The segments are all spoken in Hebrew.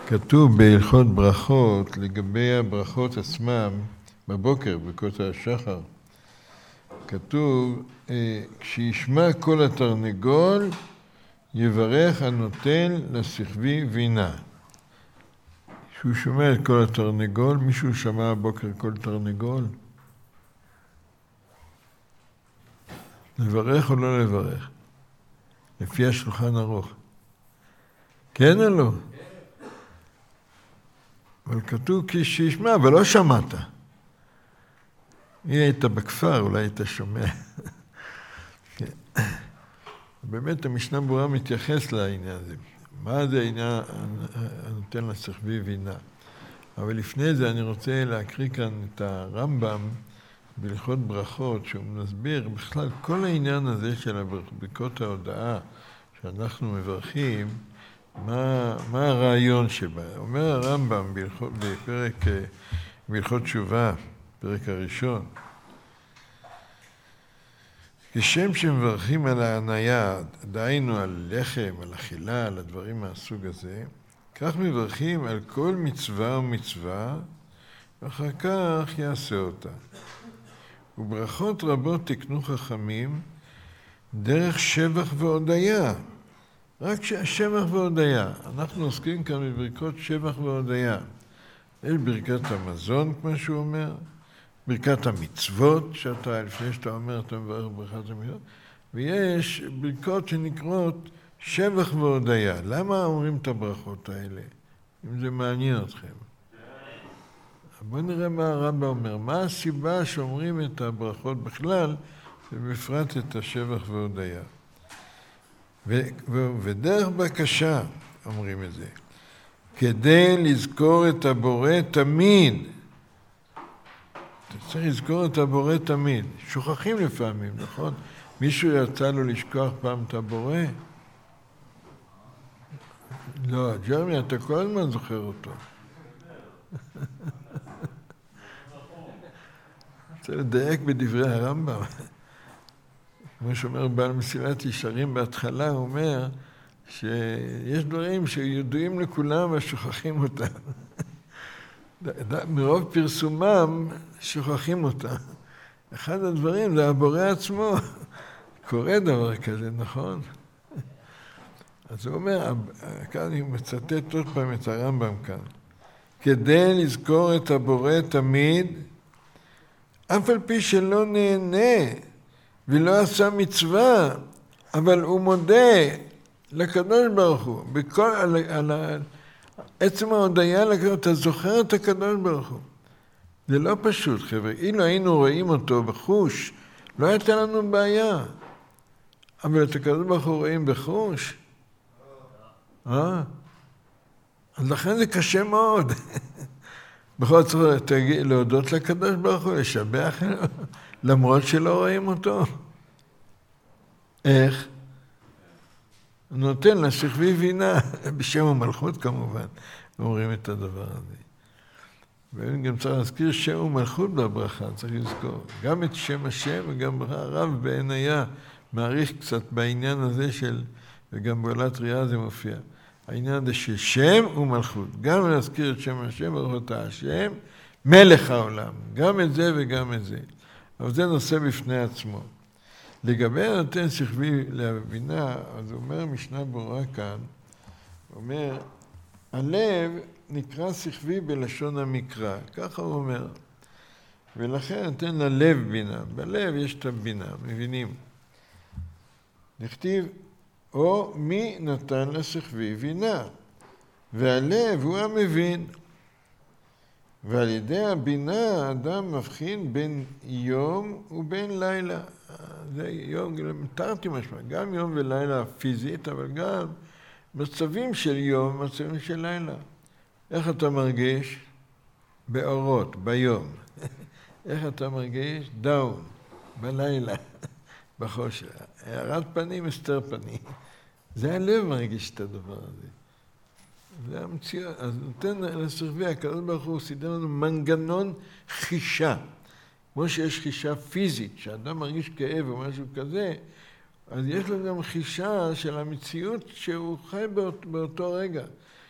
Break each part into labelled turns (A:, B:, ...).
A: כתוב בהלכות ברכות, לגבי הברכות עצמם, בבוקר, ברכות השחר, כתוב, כשישמע כל התרנגול, יברך הנותן לשכבי וינה. כשהוא שומע את כל התרנגול, מישהו שמע הבוקר כל תרנגול? לברך או לא לברך? לפי השולחן ערוך. כן או לא? אבל כתוב כשישמע, אבל לא שמעת. אם היית בכפר, אולי היית שומע. באמת המשנה ברורה מתייחס לעניין הזה. מה זה העניין הנותן לשכבי וינה? אבל לפני זה אני רוצה להקריא כאן את הרמב"ם בהלכות ברכות, שהוא מסביר בכלל כל העניין הזה של ברכות ההודעה שאנחנו מברכים, מה הרעיון שבה. אומר הרמב"ם בפרק בהלכות תשובה, פרק הראשון, כשם שמברכים על ההניה, דהיינו על לחם, על אכילה, על הדברים מהסוג הזה, כך מברכים על כל מצווה ומצווה, ואחר כך יעשה אותה. וברכות רבות תקנו חכמים דרך שבח והודיה. רק שבח והודיה. אנחנו עוסקים כאן בברכות שבח והודיה. יש ברכת המזון, כמו שהוא אומר, ברכת המצוות, לפני שאתה אומר, אתה מברך ברכת המצוות, ויש ברכות שנקראות שבח והודיה. למה אומרים את הברכות האלה? אם זה מעניין אתכם. בואו נראה מה הרמב"ם אומר. מה הסיבה שאומרים את הברכות בכלל, ובפרט את השבח והודיה? ודרך בקשה אומרים את זה. כדי לזכור את הבורא תמיד. אתה צריך לזכור את הבורא תמיד. שוכחים לפעמים, נכון? מישהו יצא לו לשכוח פעם את הבורא? לא, ג'רמי, אתה כל הזמן זוכר אותו. רוצה לדייק בדברי הרמב"ם. כמו שאומר בעל מסילת ישרים בהתחלה, הוא אומר שיש דברים שידועים לכולם ושוכחים אותם. מרוב פרסומם שוכחים אותם. אחד הדברים זה הבורא עצמו. קורה דבר כזה, נכון? אז הוא אומר, כאן אני מצטט עוד פעם את הרמב"ם כאן. כדי לזכור את הבורא תמיד, אף על פי שלא נהנה ולא עשה מצווה, אבל הוא מודה לקדוש ברוך הוא. על עצם ההודיה לקדוש, אתה זוכר את הקדוש ברוך הוא. זה לא פשוט, חבר'ה. אילו היינו רואים אותו בחוש, לא הייתה לנו בעיה. אבל את הקדוש ברוך הוא רואים בחוש. אז לכן זה קשה מאוד. בכל זאת, להודות לקדוש ברוך הוא, לשבח, למרות שלא רואים אותו. איך? הוא נותן לשכבי וינה, בשם המלכות כמובן, אומרים את הדבר הזה. וגם צריך להזכיר שם ומלכות בברכה, צריך לזכור. גם את שם השם וגם הרב בעיניה מעריך קצת בעניין הזה של, וגם בעולת ראייה זה מופיע. העניין הזה של שם ומלכות. גם להזכיר את שם השם, ברוך אתה השם, מלך העולם. גם את זה וגם את זה. אבל זה נושא בפני עצמו. לגבי הנותן שכבי להבינה, אז הוא אומר משנה ברורה כאן, הוא אומר, הלב נקרא שכבי בלשון המקרא, ככה הוא אומר. ולכן נותן ללב בינה. בלב יש את הבינה, מבינים? נכתיב, או מי נתן לשכבי בינה, והלב הוא המבין. ועל ידי הבינה האדם מבחין בין יום ובין לילה. זה יום, תרתי משמע, גם יום ולילה פיזית, אבל גם מצבים של יום, מצבים של לילה. איך אתה מרגיש? באורות, ביום. איך אתה מרגיש? דאון, בלילה, בחושך. הערת פנים, הסתר פנים. זה הלב מרגיש את הדבר הזה. זה המציאות. אז נותן לשכבי, הקדוש ברוך הוא סידר לנו מנגנון חישה. כמו שיש חישה פיזית, שאדם מרגיש כאב או משהו כזה, אז יש לו גם חישה של המציאות שהוא חי באותו רגע.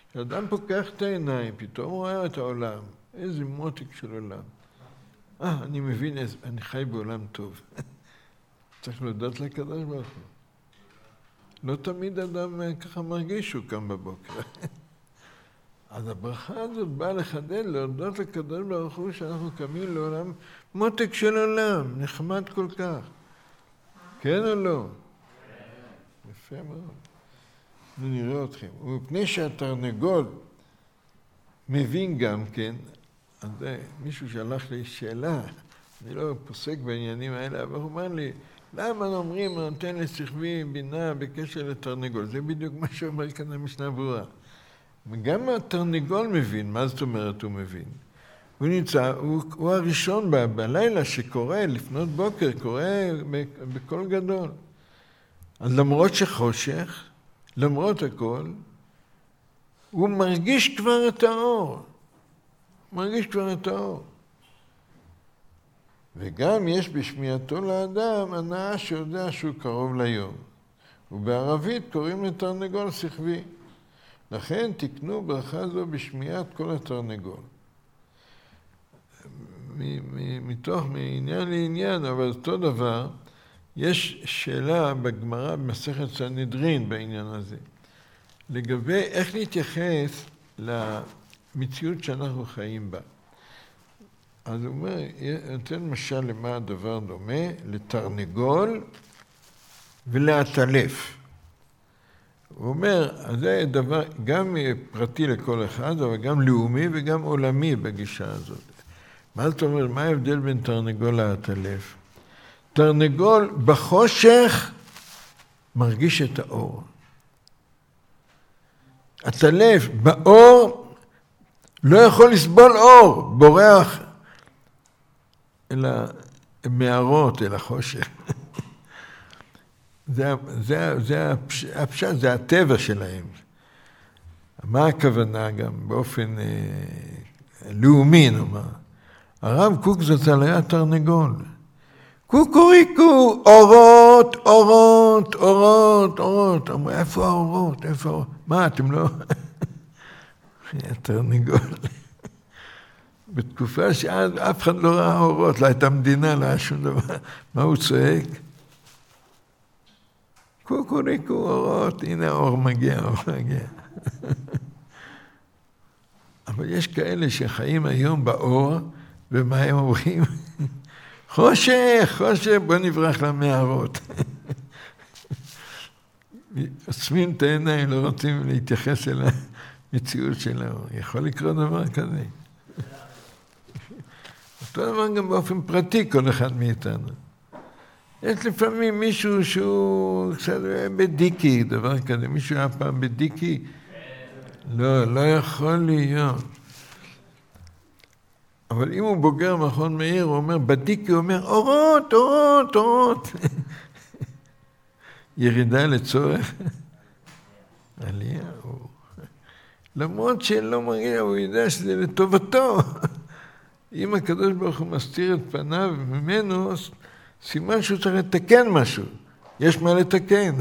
A: כשאדם פוקח את העיניים, פתאום הוא רואה את העולם. איזה מותק של עולם. אני מבין, אני חי בעולם טוב. צריך להודות לקדוש ברוך הוא. לא תמיד אדם ככה מרגיש שהוא קם בבוקר. אז הברכה הזאת באה לחדד, להודות לקדוש ברוך הוא שאנחנו קמים לעולם מותק של עולם, נחמד כל כך. כן או לא? יפה מאוד. נראה אתכם. ומפני שהתרנגול מבין גם כן, אז מישהו שלח לי שאלה, אני לא פוסק בעניינים האלה, אבל הוא אומר לי, למה אומרים, נותן לשכבי בינה בקשר לתרנגול? זה בדיוק מה שאומר כאן המשנה ברורה. וגם התרנגול מבין, מה זאת אומרת הוא מבין? הוא נמצא, הוא הראשון בלילה שקורא, לפנות בוקר, קורא בקול גדול. אז למרות שחושך, למרות הכל, הוא מרגיש כבר את האור. מרגיש כבר את האור. וגם יש בשמיעתו לאדם הנאה שיודע שהוא קרוב ליום. ובערבית קוראים לתרנגול שכבי. לכן תקנו ברכה זו בשמיעת כל התרנגול. מתוך מעניין לעניין, אבל אותו דבר, יש שאלה בגמרא במסכת סנהדרין בעניין הזה. לגבי איך להתייחס למציאות שאנחנו חיים בה. אז הוא אומר, נותן משל למה הדבר דומה, לתרנגול ולעטלף. הוא אומר, זה דבר גם פרטי לכל אחד, אבל גם לאומי וגם עולמי בגישה הזאת. מה זאת אומרת, מה ההבדל בין תרנגול לעטלף? תרנגול בחושך מרגיש את האור. עטלף באור לא יכול לסבול אור, בורח אל המערות, אל החושך. זה הפשט, זה הטבע שלהם. מה הכוונה גם באופן לאומי, נאמר? הרב קוק זצ"ל היה תרנגול. קוקוריקו, אורות, אורות, אורות, אורות. אמרו, איפה האורות? איפה האורות? מה, אתם לא... היה תרנגול. בתקופה שעד אף אחד לא ראה אורות, לא הייתה מדינה, לא היה שום דבר. מה הוא צועק? קוקוריקו, אורות, הנה האור מגיע, האור מגיע. אבל יש כאלה שחיים היום באור, ומה הם אומרים? חושך, חושך, בוא נברח למערות. עוצמים את העיניים, לא רוצים להתייחס אל המציאות שלנו. יכול לקרות דבר כזה. אותו דבר גם באופן פרטי, כל אחד מאיתנו. יש לפעמים מישהו שהוא קצת בדיקי, דבר כזה. מישהו היה פעם בדיקי? לא יכול להיות. אבל אם הוא בוגר מכון מאיר, הוא אומר, בדיקי, הוא אומר, אורות, אורות, אורות. ירידה לצורך. עלייה, למרות שלא מגיע, הוא יודע שזה לטובתו. אם הקדוש ברוך הוא מסתיר את פניו ממנו, סימן שהוא צריך לתקן משהו. יש מה לתקן.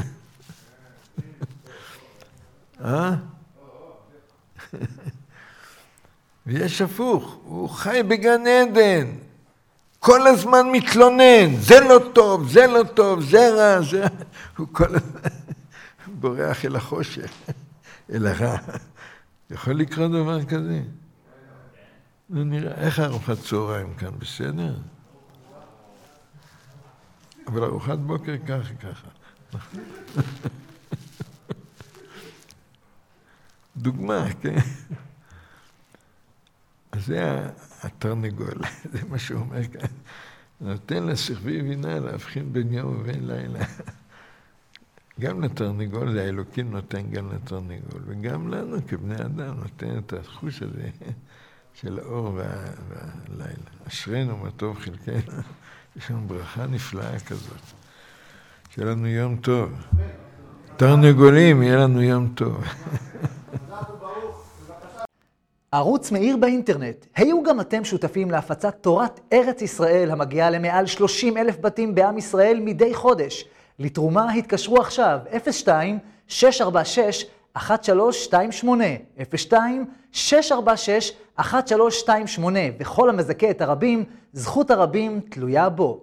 A: ויש הפוך, הוא חי בגן עדן, כל הזמן מתלונן, זה לא טוב, זה לא טוב, זה רע, זה... הוא כל הזמן בורח אל החושך, אל הרע. יכול לקרות דבר כזה? נראה, איך ארוחת צהריים כאן, בסדר? אבל ארוחת בוקר ככה. דוגמה, כן? אז זה התרנגול, זה מה שהוא אומר כאן. נותן לשכבי בינה להבחין בין יום ובין לילה. גם לתרנגול, זה האלוקים נותן גם לתרנגול, וגם לנו כבני אדם נותן את החוש הזה של האור והלילה. אשרינו מה טוב חלקנו, יש לנו ברכה נפלאה כזאת. שיהיה לנו יום טוב. תרנגולים, יהיה לנו יום טוב.
B: ערוץ מאיר באינטרנט. היו גם אתם שותפים להפצת תורת ארץ ישראל המגיעה למעל 30,000 בתים בעם ישראל מדי חודש. לתרומה התקשרו עכשיו 02-646-1111 1328, 02-646-1328, וכל המזכה את הרבים, זכות הרבים תלויה בו.